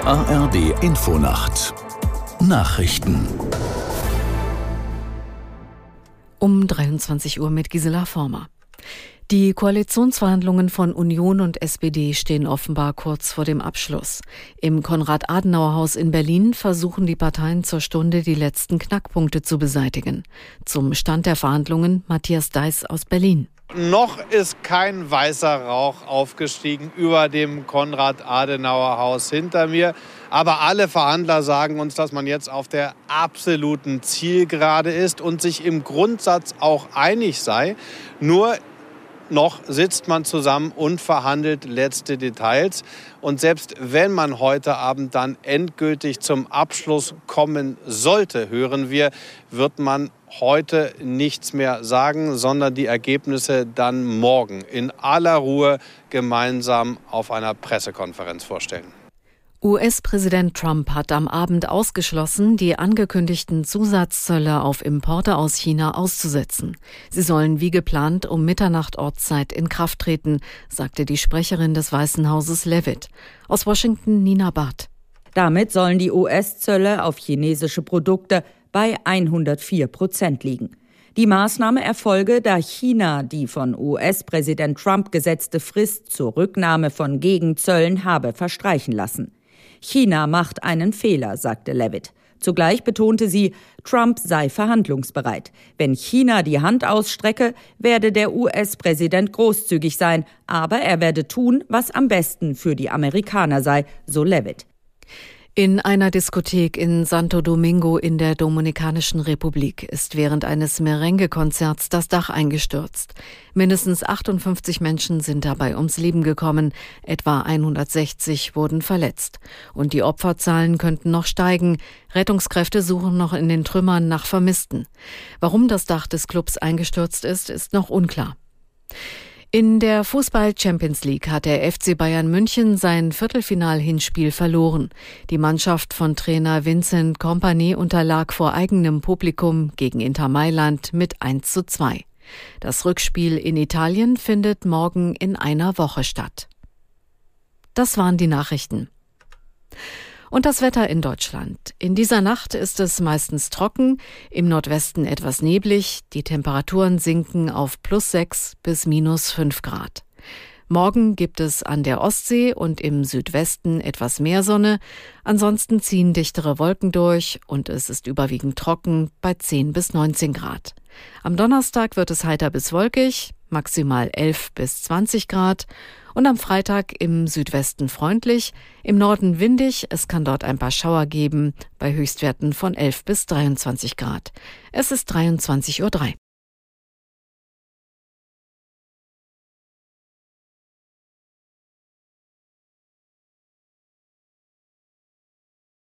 ARD Infonacht Nachrichten um 23 Uhr mit Gisela Former. Die Koalitionsverhandlungen von Union und SPD stehen offenbar kurz vor dem Abschluss. Im Konrad-Adenauer-Haus in Berlin versuchen die Parteien zur Stunde die letzten Knackpunkte zu beseitigen. Zum Stand der Verhandlungen Matthias Deiß aus Berlin. Noch ist kein weißer Rauch aufgestiegen über dem Konrad-Adenauer-Haus hinter mir. Aber alle Verhandler sagen uns, dass man jetzt auf der absoluten Zielgerade ist und sich im Grundsatz auch einig sei. Nur noch sitzt man zusammen und verhandelt letzte Details. Und selbst wenn man heute Abend dann endgültig zum Abschluss kommen sollte, hören wir, wird man heute nichts mehr sagen, sondern die Ergebnisse dann morgen in aller Ruhe gemeinsam auf einer Pressekonferenz vorstellen. US-Präsident Trump hat am Abend ausgeschlossen, die angekündigten Zusatzzölle auf Importe aus China auszusetzen. Sie sollen wie geplant um Mitternacht Ortszeit in Kraft treten, sagte die Sprecherin des Weißen Hauses Leavitt. Aus Washington Nina Barth. Damit sollen die US-Zölle auf chinesische Produkte bei 104% liegen. Die Maßnahme erfolge, da China die von US-Präsident Trump gesetzte Frist zur Rücknahme von Gegenzöllen habe verstreichen lassen. China macht einen Fehler, sagte Leavitt. Zugleich betonte sie, Trump sei verhandlungsbereit. Wenn China die Hand ausstrecke, werde der US-Präsident großzügig sein, aber er werde tun, was am besten für die Amerikaner sei, so Leavitt. In einer Diskothek in Santo Domingo in der Dominikanischen Republik ist während eines Merengue-Konzerts das Dach eingestürzt. Mindestens 58 Menschen sind dabei ums Leben gekommen, etwa 160 wurden verletzt. Und die Opferzahlen könnten noch steigen. Rettungskräfte suchen noch in den Trümmern nach Vermissten. Warum das Dach des Clubs eingestürzt ist noch unklar. In der Fußball-Champions League hat der FC Bayern München sein Viertelfinal-Hinspiel verloren. Die Mannschaft von Trainer Vincent Kompany unterlag vor eigenem Publikum gegen Inter Mailand mit 1:2. Das Rückspiel in Italien findet morgen in einer Woche statt. Das waren die Nachrichten. Und das Wetter in Deutschland. In dieser Nacht ist es meistens trocken, im Nordwesten etwas neblig. Die Temperaturen sinken auf +6 bis -5 Grad. Morgen gibt es an der Ostsee und im Südwesten etwas mehr Sonne. Ansonsten ziehen dichtere Wolken durch und es ist überwiegend trocken bei 10 bis 19 Grad. Am Donnerstag wird es heiter bis wolkig, maximal 11 bis 20 Grad. Und am Freitag im Südwesten freundlich, im Norden windig, es kann dort ein paar Schauer geben, bei Höchstwerten von 11 bis 23 Grad. Es ist 23:03 Uhr.